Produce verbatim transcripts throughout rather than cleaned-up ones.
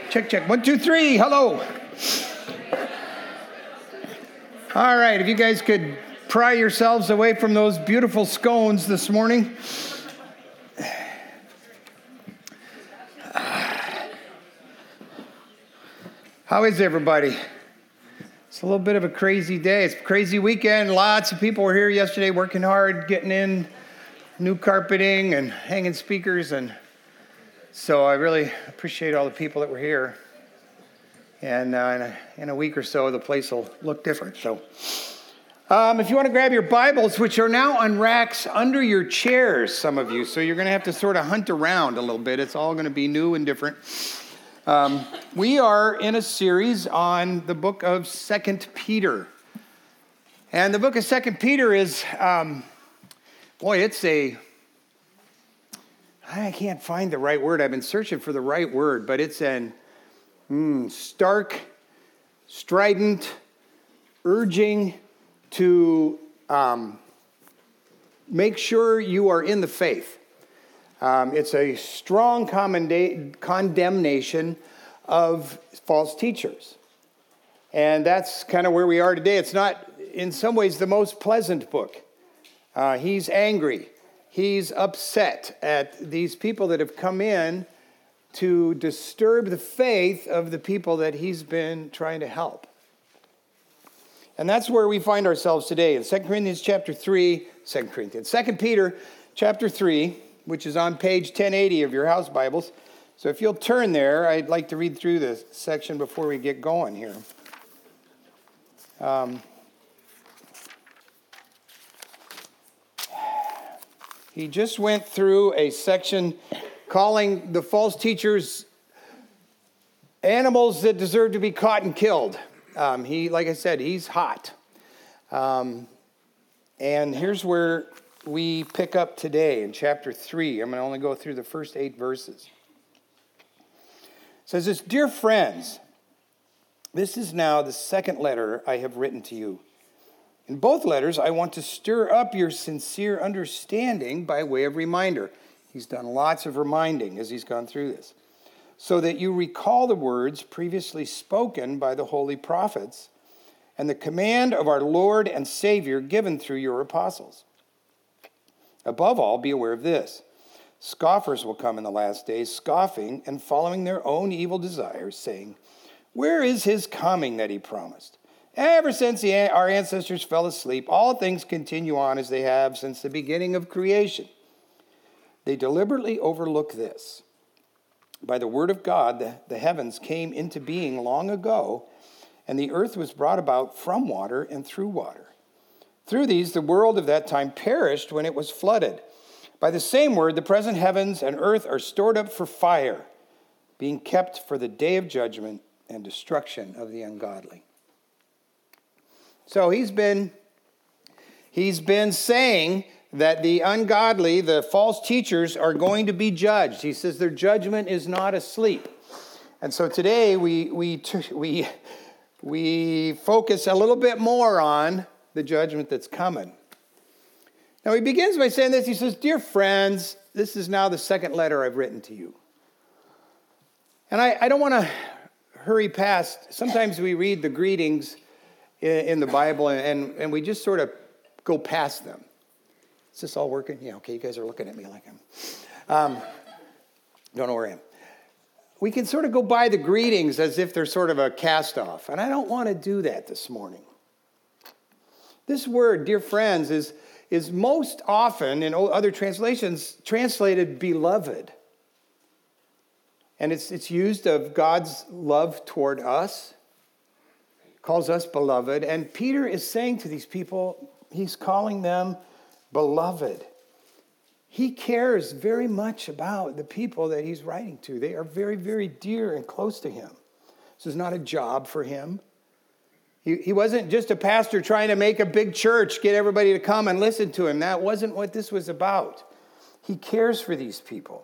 Check, check. One, two, three. Hello. All right. If you guys could pry yourselves away from those beautiful scones this morning. How is everybody? It's a little bit of a crazy day. It's a crazy weekend. Lots of people were here yesterday working hard, getting in new carpeting and hanging speakers. And so I really appreciate all the people that were here. And uh, in, a, in a week or so, the place will look different. So um, if you want to grab your Bibles, which are now on racks under your chairs, some of you. So you're going to have to sort of hunt around a little bit. It's all going to be new and different. Um, we are in a series on the book of Second Peter. And the book of Second Peter is, um, boy, it's a, I can't find the right word. I've been searching for the right word, but it's an mm, stark, strident, urging to um, make sure you are in the faith. Um, it's a strong commenda- condemnation of false teachers. And that's kind of where we are today. It's not, in some ways, the most pleasant book. Uh, he's angry. He's upset at these people that have come in to disturb the faith of the people that he's been trying to help. And that's where we find ourselves today. In Second Corinthians chapter three, Second Corinthians, Second Peter chapter three, which is on page ten eighty of your house Bibles. So if you'll turn there, I'd like to read through this section before we get going here. Um, he just went through a section calling the false teachers animals that deserve to be caught and killed. Um, he, like I said, he's hot. Um, and here's where we pick up today in chapter three. I'm going to only go through the first eight verses. It says this, "Dear friends, this is now the second letter I have written to you. In both letters, I want to stir up your sincere understanding by way of reminder." He's done lots of reminding as he's gone through this. "So that you recall the words previously spoken by the holy prophets and the command of our Lord and Savior given through your apostles. Above all, be aware of this. Scoffers will come in the last days, scoffing and following their own evil desires, saying, 'Where is his coming that he promised?' Ever since the, our ancestors fell asleep, all things continue on as they have since the beginning of creation. They deliberately overlook this. By the word of God, the, the heavens came into being long ago, and the earth was brought about from water and through water. Through these, the world of that time perished when it was flooded. By the same word, the present heavens and earth are stored up for fire, being kept for the day of judgment and destruction of the ungodly." So he's been, he's been saying that the ungodly, the false teachers, are going to be judged. He says their judgment is not asleep. And so today we we we we focus a little bit more on the judgment that's coming. Now he begins by saying this. He says, "Dear friends, this is now the second letter I've written to you." And I, I don't want to hurry past. Sometimes we read the greetings in, in the Bible and, and we just sort of go past them. Is this all working? Yeah, okay, you guys are looking at me like I'm... Um, don't know where I am. We can sort of go by the greetings as if they're sort of a cast-off. And I don't want to do that this morning. This word, dear friends, is, is most often in other translations translated beloved. And it's, it's used of God's love toward us. Calls us beloved. And Peter is saying to these people, he's calling them beloved. He cares very much about the people that he's writing to. They are very, very dear and close to him. This is not a job for him. He, he wasn't just a pastor trying to make a big church, get everybody to come and listen to him. That wasn't what this was about. He cares for these people.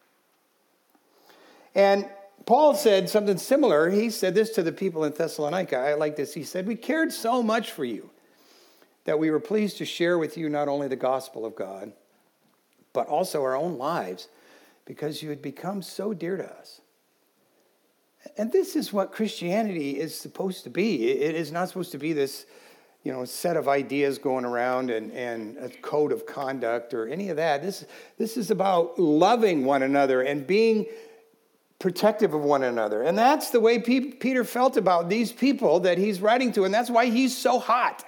And Paul said something similar. He said this to the people in Thessalonica. I like this. He said, "We cared so much for you that we were pleased to share with you not only the gospel of God, but also our own lives, because you had become so dear to us." and this is what Christianity is supposed to be. It is not supposed to be this, you know, set of ideas going around and, and a code of conduct or any of that. This, this is about loving one another and being protective of one another. And that's the way P- Peter felt about these people that he's writing to, and that's why he's so hot.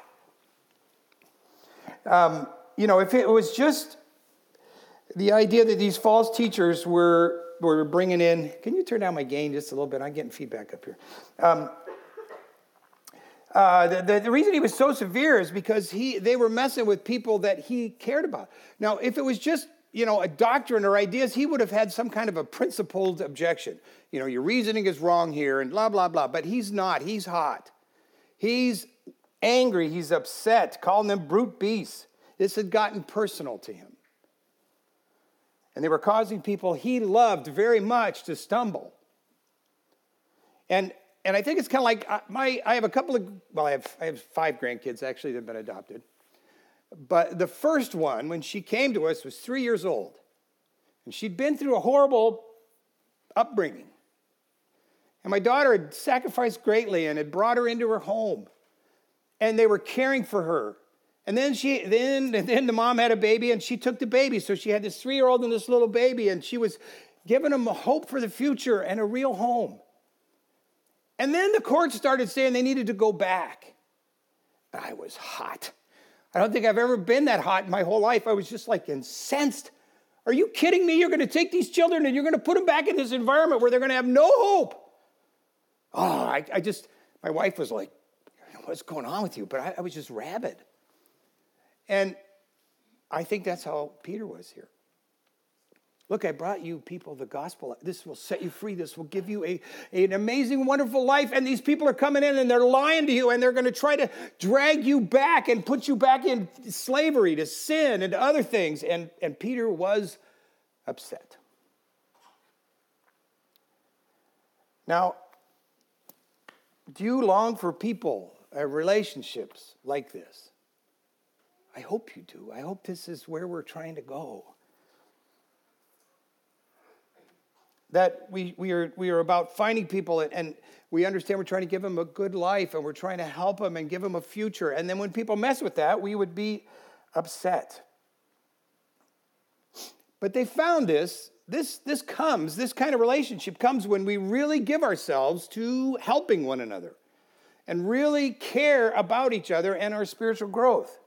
Um, you know, if it was just the idea that these false teachers were, were bringing in, can you turn down my gain just a little bit? I'm getting feedback up here. Um, uh, the, the, the reason he was so severe is because he they were messing with people that he cared about. Now, if it was just, you know, a doctrine or ideas, he would have had some kind of a principled objection. You know, your reasoning is wrong here and blah, blah, blah. But he's not. He's hot. He's angry. He's upset, calling them brute beasts. This had gotten personal to him. And they were causing people he loved very much to stumble. And and I think it's kind of like my I have a couple of, well, I have I have five grandkids actually that have been adopted. But the first one, when she came to us, was three years old. And she'd been through a horrible upbringing. And my daughter had sacrificed greatly and had brought her into her home. And they were caring for her. And then she, then, and then the mom had a baby, and she took the baby. So she had this three-year-old and this little baby, and she was giving them a hope for the future and a real home. And then the court started saying they needed to go back. And I was hot. I don't think I've ever been that hot in my whole life. I was just like incensed. Are you kidding me? You're going to take these children and you're going to put them back in this environment where they're going to have no hope. Oh, I, I just, my wife was like, what's going on with you? But I, I was just rabid. And I think that's how Peter was here. Look, I brought you people the gospel. This will set you free. This will give you a, an amazing, wonderful life. And these people are coming in and they're lying to you and they're going to try to drag you back and put you back in slavery to sin and to other things. And, and Peter was upset. Now, do you long for people, uh, relationships like this? I hope you do. I hope this is where we're trying to go. That we, we, are, we are about finding people and, and we understand we're trying to give them a good life and we're trying to help them and give them a future. And then when people mess with that, we would be upset. But they found this. This, this comes, this kind of relationship comes when we really give ourselves to helping one another and really care about each other and our spiritual growth.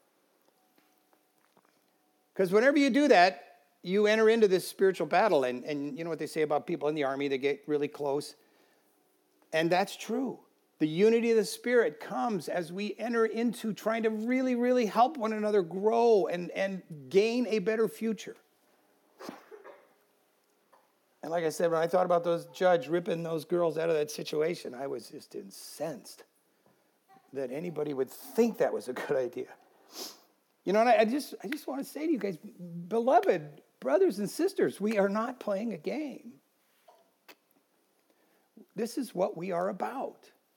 Because whenever you do that, you enter into this spiritual battle. And, and you know what they say about people in the army, they get really close. And that's true. The unity of the Spirit comes as we enter into trying to really, really help one another grow and, and gain a better future. And like I said, when I thought about those judge ripping those girls out of that situation, I was just incensed that anybody would think that was a good idea. You know, and I, I just I just want to say to you guys, beloved brothers and sisters, we are not playing a game. This is what we are about.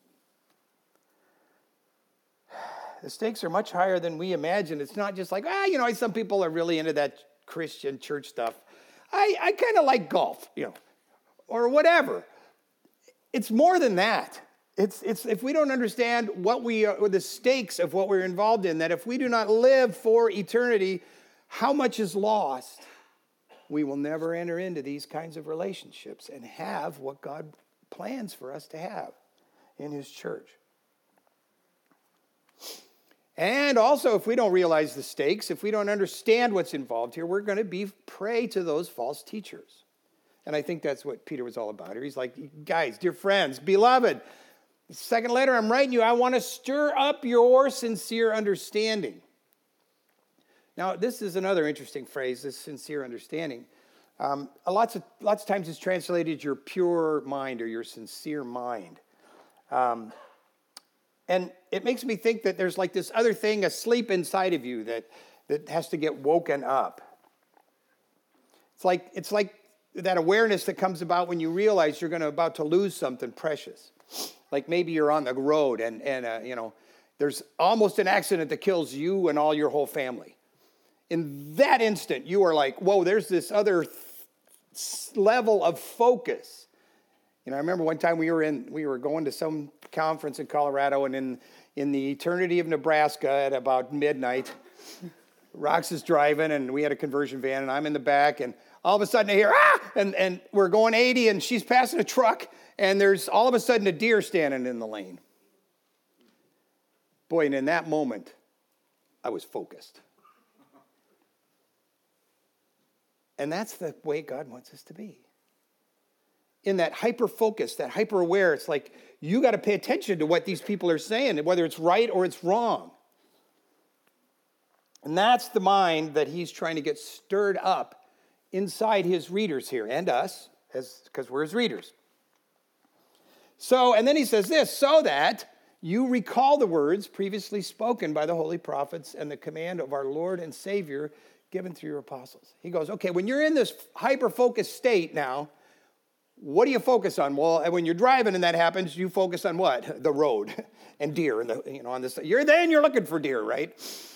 The stakes are much higher than we imagine. It's not just like, ah, you know, some people are really into that Christian church stuff. I, I kind of like golf, you know, or whatever. It's more than that. It's, it's if we don't understand what we are, the stakes of what we're involved in, that if we do not live for eternity, how much is lost, we will never enter into these kinds of relationships and have what God plans for us to have in his church. And also, if we don't realize the stakes, if we don't understand what's involved here, we're going to be prey to those false teachers. And I think that's what Peter was all about here. He's like, guys, dear friends, beloved, the second letter I'm writing you, I want to stir up your sincere understanding. Now, this is another interesting phrase, this sincere understanding. Um, lots of lots of times it's translated your pure mind or your sincere mind. Um, and it makes me think that there's like this other thing asleep inside of you that, that has to get woken up. It's like it's like that awareness that comes about when you realize you're going to about to lose something precious. Like maybe you're on the road and, and uh, you know, there's almost an accident that kills you and all your whole family. In that instant, you are like, whoa, there's this other th- level of focus You know, I remember one time we were in, we were going to some conference in Colorado, and in, in the eternity of Nebraska at about midnight, Rox is driving, and we had a conversion van, and I'm in the back, and all of a sudden I hear, ah! And, and we're going eighty, and she's passing a truck, and there's all of a sudden a deer standing in the lane. Boy, and in that moment, I was focused. And that's the way God wants us to be. In that hyper-focus, that hyper-aware, it's like you got to pay attention to what these people are saying, whether it's right or it's wrong. And that's the mind that he's trying to get stirred up inside his readers here, and us, as because we're his readers. So, and then he says this, so that you recall the words previously spoken by the holy prophets and the command of our Lord and Savior given through your apostles. He goes, okay, when you're in this hyper-focused state now, what do you focus on? Well, when you're driving and that happens, you focus on what? The road and deer. And the, you know, on this, you're then you're looking for deer, right?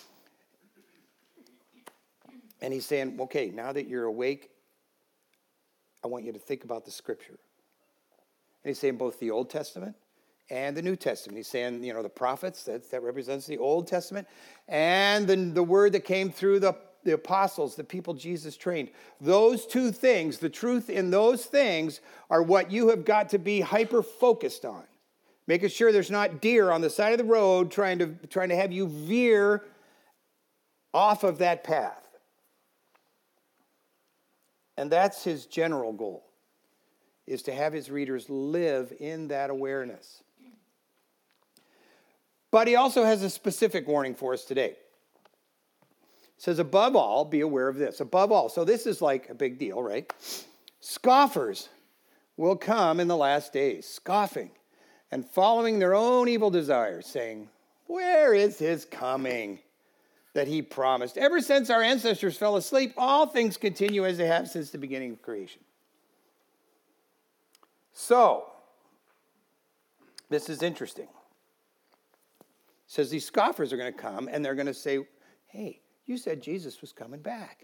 And he's saying, okay, now that you're awake, I want you to think about the scripture. And he's saying both the Old Testament and the New Testament. He's saying, you know, the prophets, that, that represents the Old Testament, and the, the word that came through the the apostles, the people Jesus trained. Those two things, the truth in those things, are what you have got to be hyper-focused on. Making sure there's not deer on the side of the road trying to, trying to have you veer off of that path. And that's his general goal, is to have his readers live in that awareness. But he also has a specific warning for us today. It says, above all, be aware of this. Above all. So this is like a big deal, right? Scoffers will come in the last days, scoffing and following their own evil desires, saying, where is his coming that he promised? Ever since our ancestors fell asleep, all things continue as they have since the beginning of creation. So, this is interesting. It says these scoffers are going to come and they're going to say, hey, you said Jesus was coming back.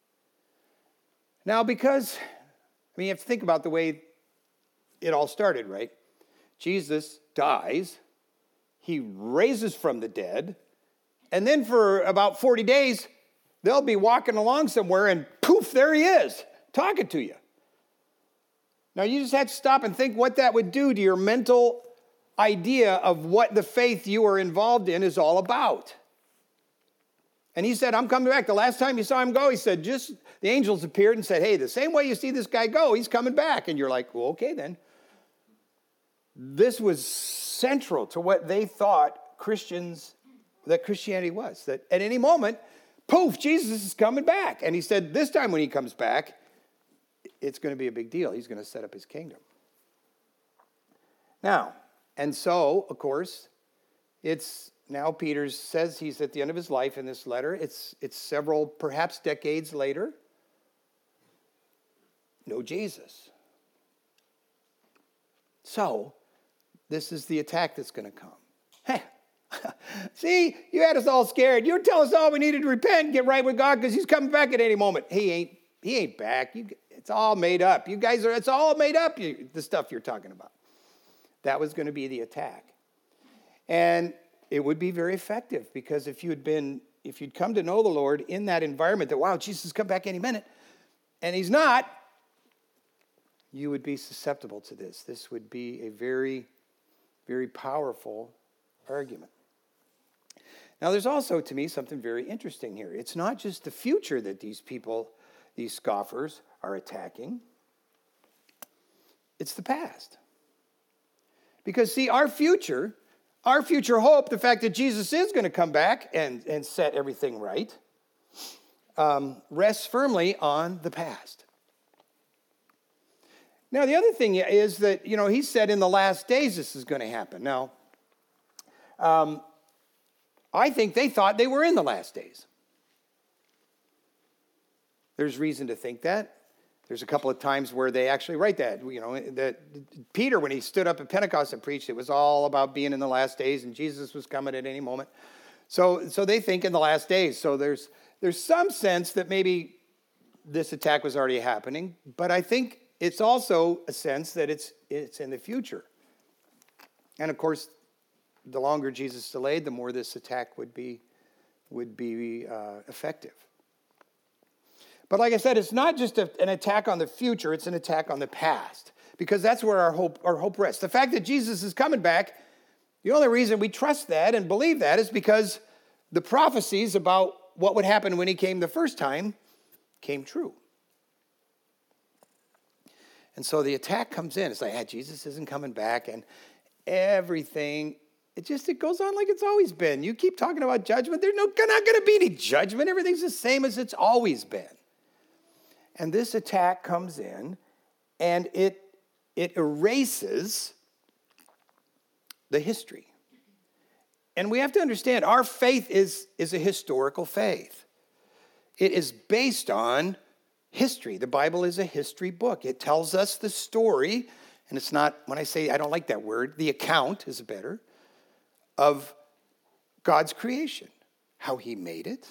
Now, because, I mean, you have to think about the way it all started, right? Jesus dies, he raises from the dead, and then for about forty days, they'll be walking along somewhere and poof, there he is, talking to you. Now, you just have to stop and think what that would do to your mental idea of what the faith you are involved in is all about. And he said, I'm coming back. The last time you saw him go, he said, just the angels appeared and said, hey, the same way you see this guy go, he's coming back. And you're like, well, okay then. This was central to what they thought Christians, that Christianity was. That at any moment, poof, Jesus is coming back. And he said, this time when he comes back, it's going to be a big deal. He's going to set up his kingdom. Now, and so, of course, it's now Peter says he's at the end of his life in this letter. It's, it's several, perhaps decades later. No Jesus. So, this is the attack that's going to come. Hey, see, you had us all scared. You were telling us all we needed to repent and get right with God because he's coming back at any moment. He ain't, he ain't back. You, it's all made up. You guys are, it's all made up, you, the stuff you're talking about. That was going to be the attack. And it would be very effective because if you had been, if you'd come to know the Lord in that environment that, wow, Jesus is coming back any minute, and he's not, you would be susceptible to this. This would be a very, very powerful argument. Now, there's also, to me, something very interesting here. It's not just the future that these people, these scoffers, are attacking. It's the past. Because, see, our future... Our future hope, the fact that Jesus is going to come back and, and set everything right, um, rests firmly on the past. Now, the other thing is that, you know, he said in the last days this is going to happen. Now, um, I think they thought they were in the last days. There's reason to think that. There's a couple of times where they actually write that. You know, that Peter, when he stood up at Pentecost and preached, it was all about being in the last days, and Jesus was coming at any moment. So, so they think in the last days. So there's there's some sense that maybe this attack was already happening, but I think it's also a sense that it's it's in the future. And of course, the longer Jesus delayed, the more this attack would be would be uh, effective. But like I said, it's not just a, an attack on the future, it's an attack on the past. Because that's where our hope, our hope rests. The fact that Jesus is coming back, the only reason we trust that and believe that is because the prophecies about what would happen when he came the first time came true. And so the attack comes in. It's like, ah, Jesus isn't coming back, and everything, it just, it goes on like it's always been. You keep talking about judgment. There's no, not going to be any judgment. Everything's the same as it's always been. And this attack comes in, and it it erases the history. And we have to understand, our faith is, is a historical faith. It is based on history. The Bible is a history book. It tells us the story, and it's not, when I say, I don't like that word, the account is better, of God's creation, how he made it,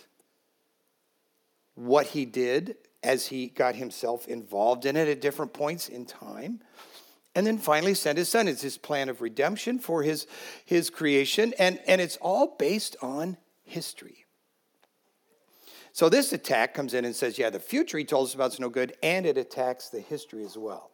what he did as he got himself involved in it at different points in time, and then finally sent his son. It's his plan of redemption for his, his creation, and, and it's all based on history. So this attack comes in and says, yeah, the future he told us about is no good, and it attacks the history as well.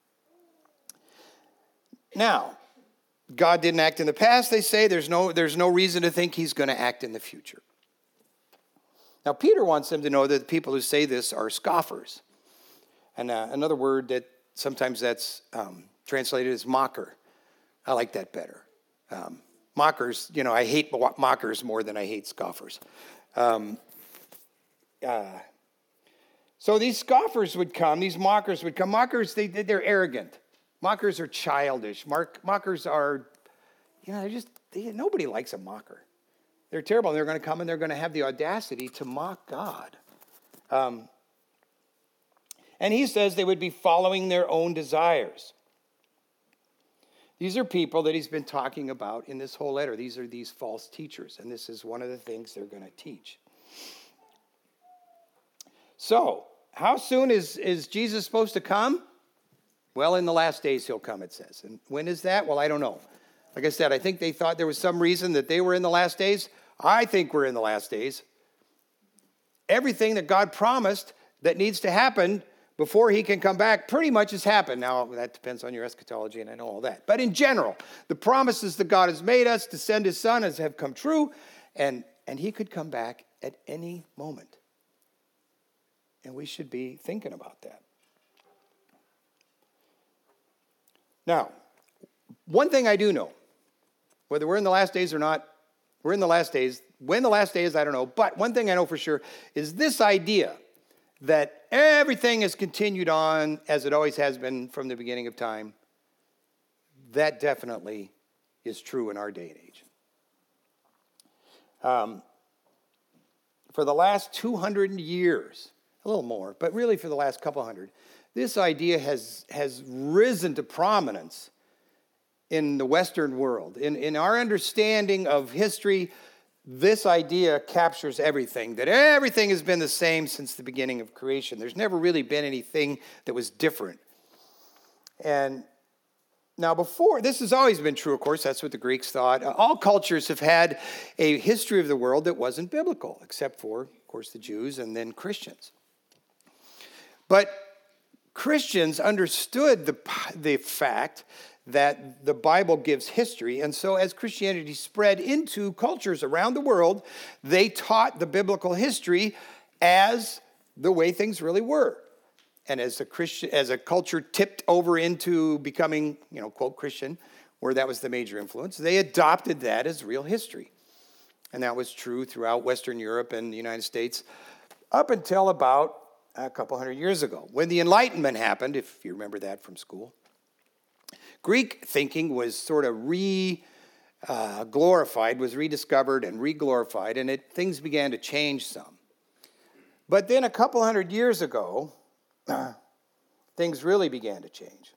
Now, God didn't act in the past, they say. There's no, there's no reason to think he's going to act in the future. Now, Peter wants them to know that the people who say this are scoffers. And uh, another word that sometimes that's um, translated as mocker. I like that better. Um, mockers, you know, I hate mockers more than I hate scoffers. Um, uh, so these scoffers would come, these mockers would come. Mockers, they, they're arrogant. Mockers are childish. Mark, mockers are, you know, they're just, they, nobody likes a mocker. They're terrible. They're going to come and they're going to have the audacity to mock God. Um, and he says they would be following their own desires. These are people that he's been talking about in this whole letter. These are these false teachers, and this is one of the things they're going to teach. So, how soon is, is Jesus supposed to come? Well, in the last days he'll come, it says. And when is that? Well, I don't know. Like I said, I think they thought there was some reason that they were in the last days. I think we're in the last days. Everything that God promised that needs to happen before he can come back pretty much has happened. Now, that depends on your eschatology, and I know all that. But in general, the promises that God has made us to send his son has have come true, and, and he could come back at any moment. And we should be thinking about that. Now, one thing I do know, whether we're in the last days or not, we're in the last days. When the last day is, I don't know. But one thing I know for sure is this idea that everything has continued on as it always has been from the beginning of time. That definitely is true in our day and age. Um, for the last two hundred years, a little more, but really for the last couple hundred, this idea has, has risen to prominence in the Western world. In, in our understanding of history, this idea captures everything, that everything has been the same since the beginning of creation. There's never really been anything that was different. And now before, this has always been true, of course, that's what the Greeks thought. All cultures have had a history of the world that wasn't biblical, except for, of course, the Jews and then Christians. But Christians understood the, the fact that the Bible gives history, and so as Christianity spread into cultures around the world, they taught the biblical history as the way things really were. And as a Christian, as a culture tipped over into becoming, you know, quote, Christian, where that was the major influence, they adopted that as real history. And that was true throughout Western Europe and the United States up until about a couple hundred years ago, when the Enlightenment happened, if you remember that from school. Greek thinking was sort of re-glorified, uh, was rediscovered and re-glorified, and it, things began to change some. But then a couple hundred years ago, uh, things really began to change.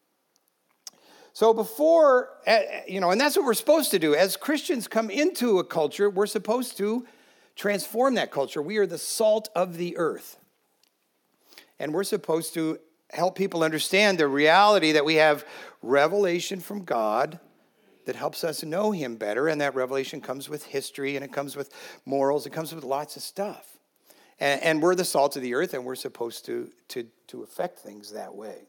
So before, uh, you know, and that's what we're supposed to do. As Christians come into a culture, we're supposed to transform that culture. We are the salt of the earth. And we're supposed to help people understand the reality that we have revelation from God that helps us know him better, and that revelation comes with history, and it comes with morals, it comes with lots of stuff. And, and we're the salt of the earth, and we're supposed to, to, to affect things that way.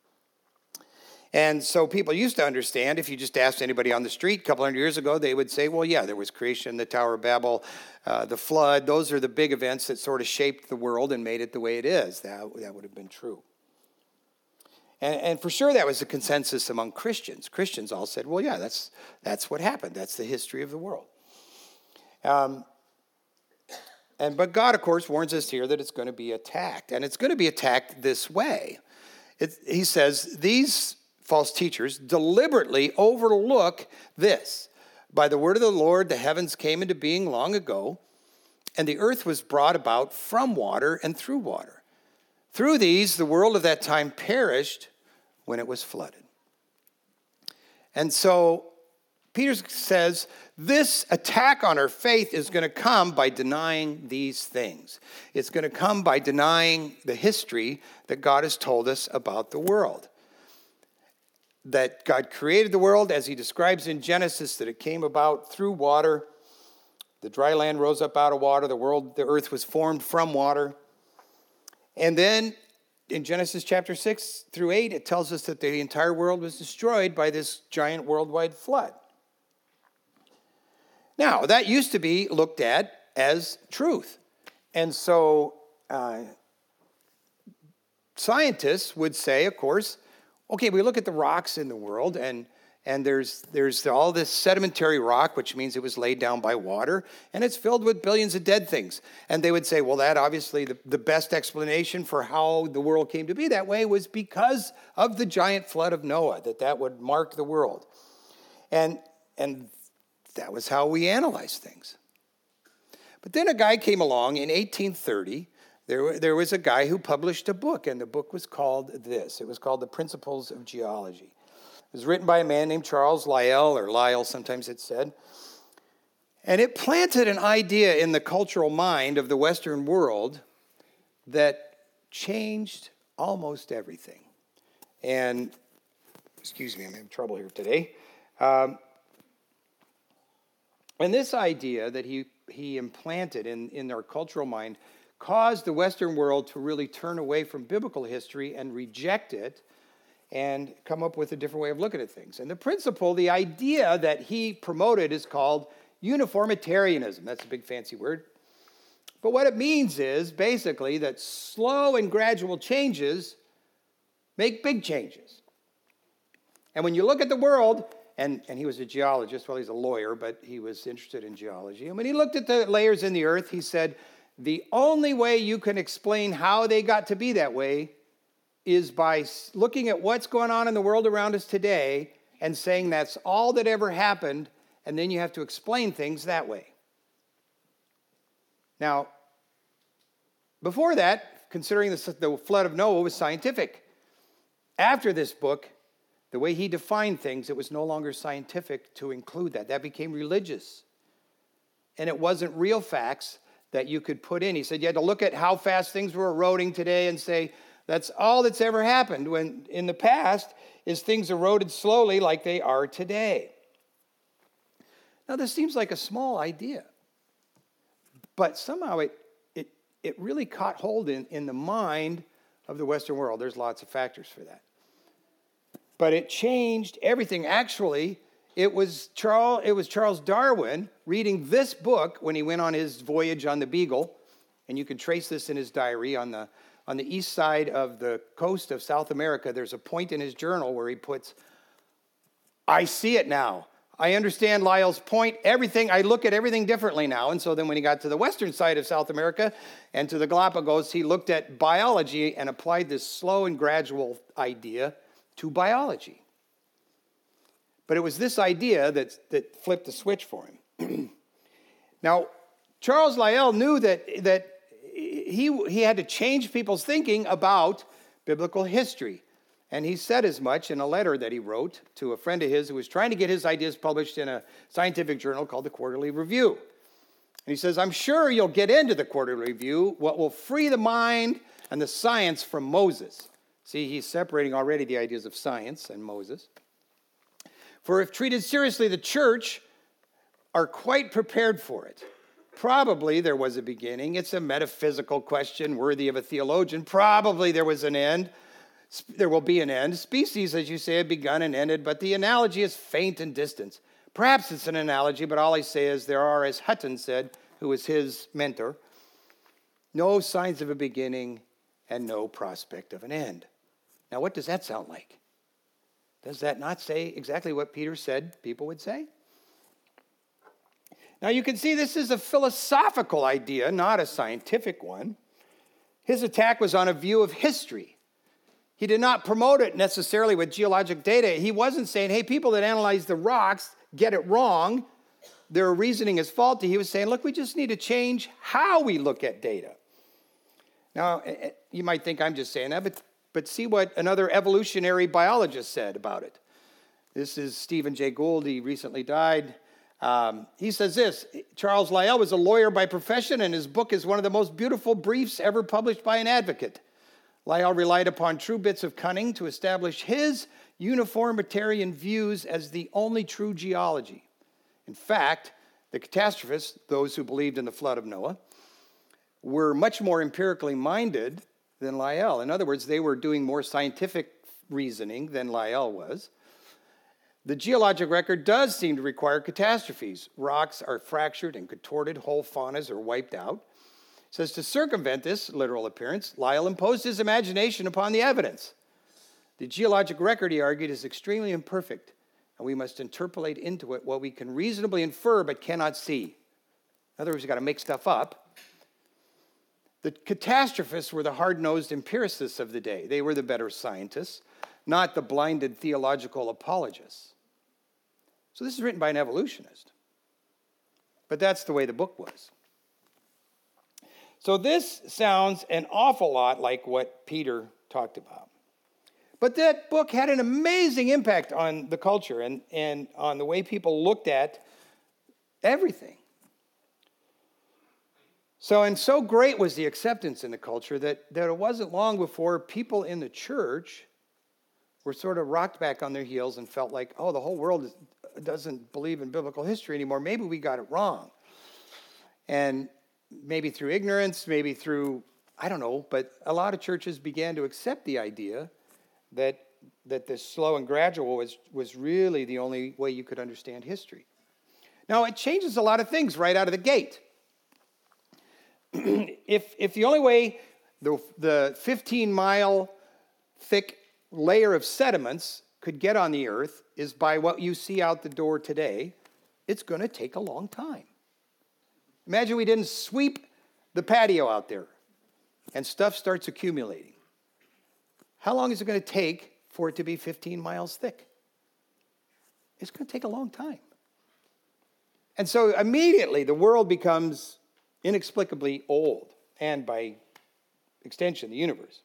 And so people used to understand, if you just asked anybody on the street a couple hundred years ago, they would say, well, yeah, there was creation, the Tower of Babel, uh, the flood. Those are the big events that sort of shaped the world and made it the way it is. That, that would have been true. And, and for sure, that was a consensus among Christians. Christians all said, well, yeah, that's, that's what happened. That's the history of the world. Um, and But God, of course, warns us here that it's going to be attacked. And it's going to be attacked this way. It, he says, these false teachers deliberately overlook this. By the word of the Lord, the heavens came into being long ago, and the earth was brought about from water and through water. Through these, the world of that time perished when it was flooded. And so Peter says this attack on our faith is going to come by denying these things. It's going to come by denying the history that God has told us about the world. That God created the world as he describes in Genesis, that it came about through water. The dry land rose up out of water. The world, the earth was formed from water. And then in Genesis chapter six through eight, it tells us that the entire world was destroyed by this giant worldwide flood. Now, that used to be looked at as truth. And so uh, scientists would say, of course, okay, we look at the rocks in the world, and, and there's, there's all this sedimentary rock, which means it was laid down by water, and it's filled with billions of dead things. And they would say, well, that obviously, the, the best explanation for how the world came to be that way was because of the giant flood of Noah, that that would mark the world. And, and that was how we analyzed things. But then a guy came along in eighteen thirty. There, there was a guy who published a book, and the book was called this. It was called The Principles of Geology. It was written by a man named Charles Lyell, or Lyell, sometimes it's said. And it planted an idea in the cultural mind of the Western world that changed almost everything. And, excuse me, I'm having trouble here today. Um, and this idea that he, he implanted in, in our cultural mind caused the Western world to really turn away from biblical history and reject it and come up with a different way of looking at things. And the principle, the idea that he promoted is called uniformitarianism. That's a big fancy word. But what it means is basically that slow and gradual changes make big changes. And when you look at the world, and, and he was a geologist, well, he's a lawyer, but he was interested in geology. And when he looked at the layers in the earth, he said, the only way you can explain how they got to be that way is by looking at what's going on in the world around us today and saying that's all that ever happened, and then you have to explain things that way. Now, before that, considering the, the flood of Noah was scientific. After this book, the way he defined things, it was no longer scientific to include that. That became religious. And it wasn't real facts that you could put in. He said you had to look at how fast things were eroding today and say, that's all that's ever happened. When in the past is things eroded slowly like they are today. Now, this seems like a small idea, but somehow it it, it really caught hold in, in the mind of the Western world. There's lots of factors for that. But it changed everything. Actually, It was Charles, it was Charles Darwin reading this book when he went on his voyage on the Beagle, and you can trace this in his diary. On the, on the east side of the coast of South America, there's a point in his journal where he puts, I see it now. I understand Lyell's point. Everything, I look at everything differently now. And so then when he got to the western side of South America and to the Galapagos, he looked at biology and applied this slow and gradual idea to biology. But it was this idea that, that flipped the switch for him. Now, Charles Lyell knew that, that he, he had to change people's thinking about biblical history. And he said as much in a letter that he wrote to a friend of his who was trying to get his ideas published in a scientific journal called the Quarterly Review. And he says, I'm sure you'll get into the Quarterly Review what will free the mind and the science from Moses. See, he's separating already the ideas of science and Moses. For if treated seriously, the church are quite prepared for it. Probably there was a beginning. It's a metaphysical question worthy of a theologian. Probably there was an end. There will be an end. Species, as you say, have begun and ended, but the analogy is faint and distant. Perhaps it's an analogy, but all I say is there are, as Hutton said, who was his mentor, no signs of a beginning and no prospect of an end. Now, what does that sound like? Does that not say exactly what Peter said people would say? Now, you can see this is a philosophical idea, not a scientific one. His attack was on a view of history. He did not promote it necessarily with geologic data. He wasn't saying, hey, people that analyze the rocks get it wrong. Their reasoning is faulty. He was saying, look, we just need to change how we look at data. Now, you might think I'm just saying that, but, but see what another evolutionary biologist said about it. This is Stephen Jay Gould. He recently died. Um, he says this, Charles Lyell was a lawyer by profession, and his book is one of the most beautiful briefs ever published by an advocate. Lyell relied upon true bits of cunning to establish his uniformitarian views as the only true geology. In fact, the catastrophists, those who believed in the flood of Noah, were much more empirically minded than Lyell. In other words, they were doing more scientific reasoning than Lyell was. The geologic record does seem to require catastrophes. Rocks are fractured and contorted, whole faunas are wiped out. It says to circumvent this literal appearance, Lyell imposed his imagination upon the evidence. The geologic record, he argued, is extremely imperfect, and we must interpolate into it what we can reasonably infer but cannot see. In other words, you've got to make stuff up. The catastrophists were the hard-nosed empiricists of the day. They were the better scientists, not the blinded theological apologists. So this is written by an evolutionist. But that's the way the book was. So this sounds an awful lot like what Peter talked about. But that book had an amazing impact on the culture and, and on the way people looked at everything. So, and so great was the acceptance in the culture that, that it wasn't long before people in the church were sort of rocked back on their heels and felt like, oh, the whole world is, doesn't believe in biblical history anymore. Maybe we got it wrong. And maybe through ignorance, maybe through, I don't know, but a lot of churches began to accept the idea that that this slow and gradual was, was really the only way you could understand history. Now, it changes a lot of things right out of the gate. if if the only way the the fifteen-mile thick layer of sediments could get on the earth is by what you see out the door today, it's going to take a long time. Imagine we didn't sweep the patio out there and stuff starts accumulating. How long is it going to take for it to be fifteen miles thick? It's going to take a long time. And so immediately the world becomes inexplicably old, and by extension, the universe.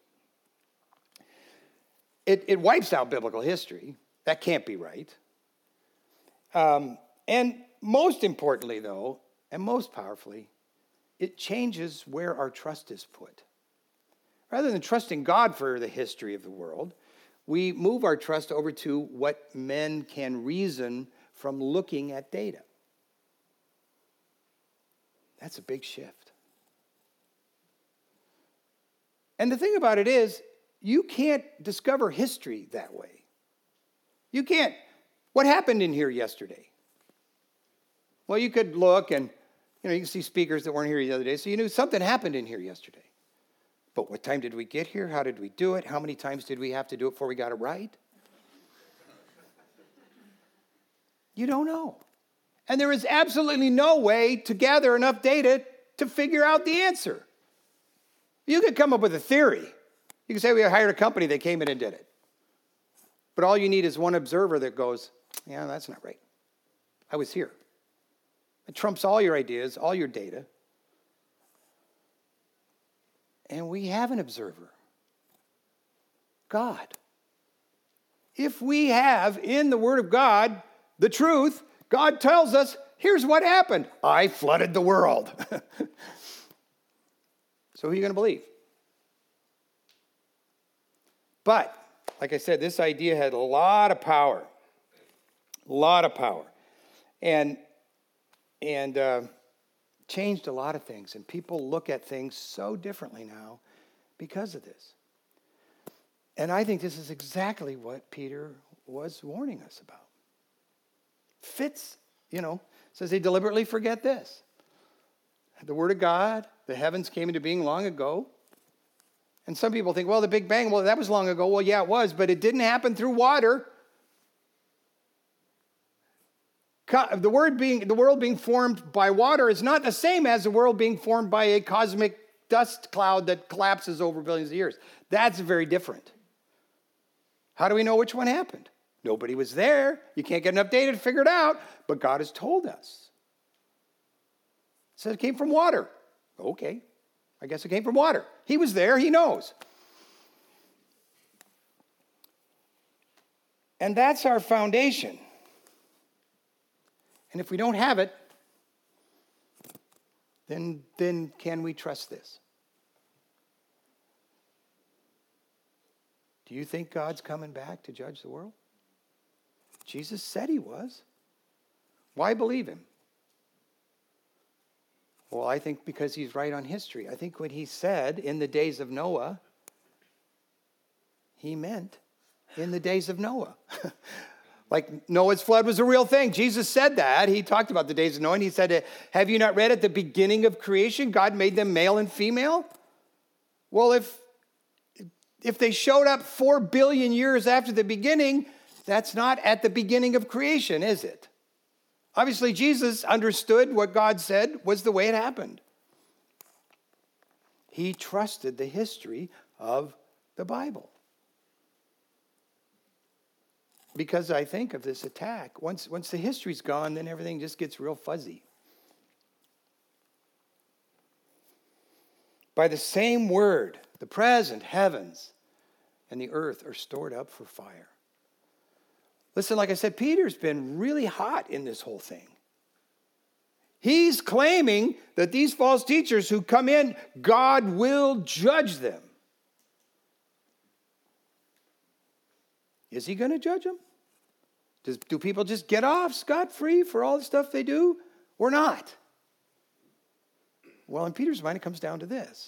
It, it wipes out biblical history. That can't be right. Um, and most importantly, though, and most powerfully, it changes where our trust is put. Rather than trusting God for the history of the world, we move our trust over to what men can reason from looking at data. That's a big shift. And the thing about it is, you can't discover history that way. You can't. What happened in here yesterday? Well, you could look and, you know, you can see speakers that weren't here the other day, so you knew something happened in here yesterday. But what time did we get here? How did we do it? How many times did we have to do it before we got it right? You don't know. And there is absolutely no way to gather enough data to figure out the answer. You could come up with a theory. You can say we hired a company, they came in and did it. But all you need is one observer that goes, yeah, that's not right. I was here. It trumps all your ideas, all your data. And we have an observer. God. If we have in the Word of God the truth, God tells us, here's what happened. I flooded the world. So who are you going to believe? But, like I said, this idea had a lot of power. A lot of power. And, and uh, changed a lot of things. And people look at things so differently now because of this. And I think this is exactly what Peter was warning us about. Fits, you know, says they deliberately forget this. The Word of God, the heavens came into being long ago. And some people think, well, the Big Bang, well, that was long ago. Well, yeah, it was, but it didn't happen through water. The word being, the world being formed by water is not the same as the world being formed by a cosmic dust cloud that collapses over billions of years. That's very different. How do we know which one happened? Nobody was there. You can't get enough data to figure it out, but God has told us. It says it came from water. Okay, I guess it came from water. He was there. He knows. And that's our foundation. And if we don't have it, then, then can we trust this? Do you think God's coming back to judge the world? Jesus said he was. Why believe him? Well, I think because he's right on history. I think when he said in the days of Noah, he meant in the days of Noah. Like Noah's flood was a real thing. Jesus said that. He talked about the days of Noah, and he said, have you not read at the beginning of creation, God made them male and female? Well, if, if they showed up four billion years after the beginning, that's not at the beginning of creation, is it? Obviously, Jesus understood what God said was the way it happened. He trusted the history of the Bible. Because I think of this attack, once, once the history's gone, then everything just gets real fuzzy. By the same word, the present heavens and the earth are stored up for fire. Listen, like I said, Peter's been really hot in this whole thing. He's claiming that these false teachers who come in, God will judge them. Is he going to judge them? Does, do people just get off scot-free for all the stuff they do or not? Well, in Peter's mind, it comes down to this.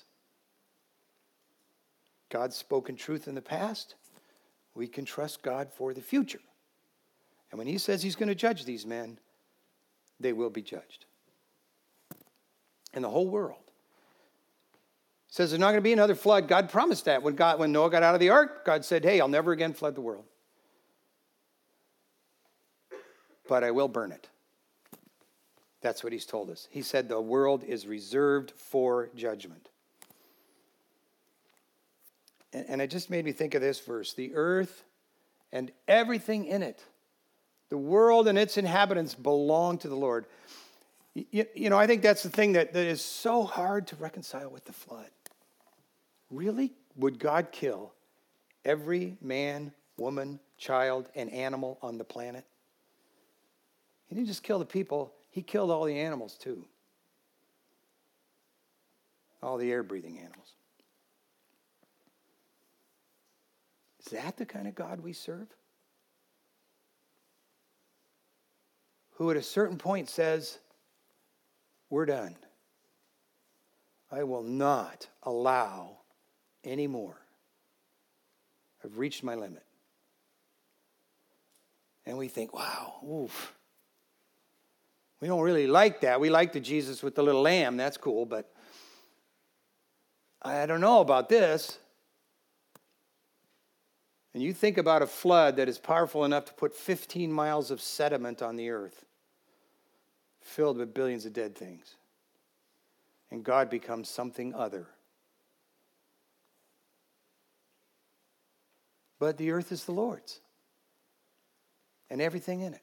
God's spoken truth in the past. We can trust God for the future. And when he says he's going to judge these men, they will be judged. And the whole world. Says there's not going to be another flood. God promised that. When, God, when Noah got out of the ark, God said, hey, I'll never again flood the world. But I will burn it. That's what he's told us. He said the world is reserved for judgment. And, and it just made me think of this verse. The earth and everything in it, the world and its inhabitants belong to the Lord. You, you know, I think that's the thing that, that is so hard to reconcile with the flood. Really? Would God kill every man, woman, child, and animal on the planet? He didn't just kill the people, he killed all the animals too. All the air-breathing animals. Is that the kind of God we serve? Who at a certain point says, we're done. I will not allow any more. I've reached my limit. And we think, wow, oof. We don't really like that. We like the Jesus with the little lamb. That's cool, but I don't know about this. And you think about a flood that is powerful enough to put fifteen miles of sediment on the earth, filled with billions of dead things. And God becomes something other. But the earth is the Lord's. And everything in it.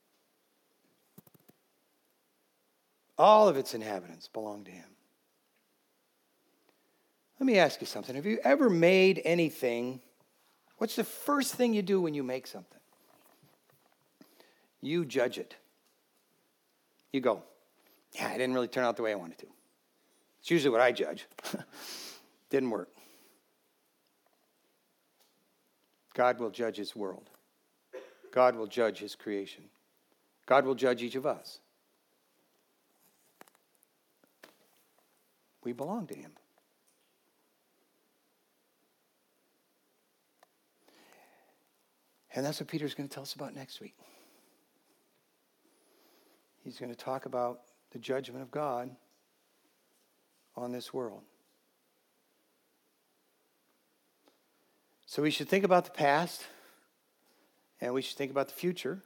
All of its inhabitants belong to him. Let me ask you something. Have you ever made anything? What's the first thing you do when you make something? You judge it. You go, yeah, it didn't really turn out the way I wanted to. It's usually what I judge. Didn't work. God will judge his world. God will judge his creation. God will judge each of us. We belong to him. And that's what Peter's going to tell us about next week. He's going to talk about the judgment of God on this world. So we should think about the past, and we should think about the future,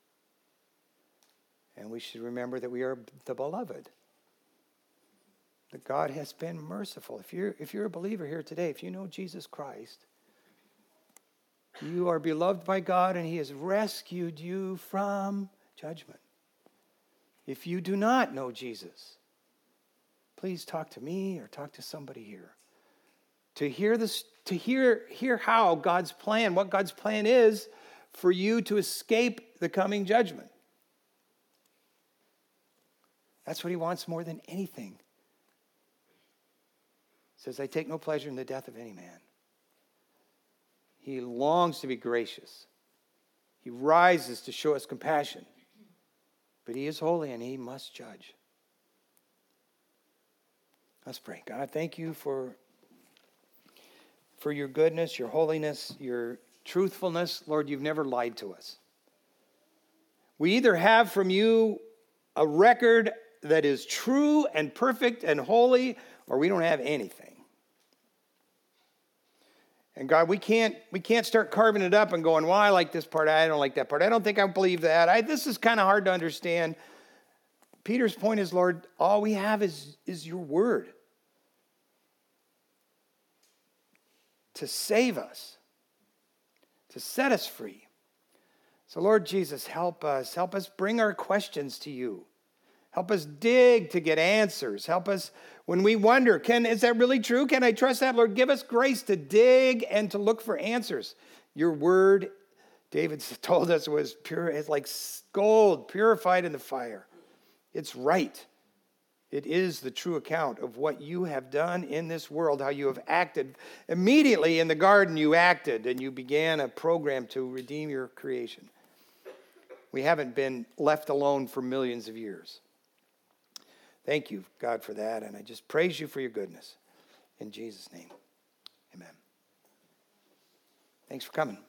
and we should remember that we are the beloved, that God has been merciful. If you're, if you're a believer here today, if you know Jesus Christ, you are beloved by God, and he has rescued you from judgment. If you do not know Jesus, please talk to me or talk to somebody here. To hear this, to hear, hear how God's plan, what God's plan is for you to escape the coming judgment. That's what he wants more than anything. He says, I take no pleasure in the death of any man. He longs to be gracious. He rises to show us compassion. But he is holy and he must judge. Let's pray. God, thank you for, for your goodness, your holiness, your truthfulness. Lord, you've never lied to us. We either have from you a record that is true and perfect and holy, or we don't have anything. And God, we can't we can't start carving it up and going, well, I like this part, I don't like that part. I don't think I believe that. I, this is kind of hard to understand. Peter's point is, Lord, all we have is, is your word to save us, to set us free. So, Lord Jesus, help us. Help us bring our questions to you. Help us dig to get answers. Help us when we wonder, can is that really true? Can I trust that? Lord, give us grace to dig and to look for answers. Your word, David told us, was pure. It's like gold purified in the fire. It's right. It is the true account of what you have done in this world, how you have acted. Immediately in the garden, you acted and you began a program to redeem your creation. We haven't been left alone for millions of years. Thank you, God, for that. And I just praise you for your goodness. In Jesus' name, amen. Thanks for coming.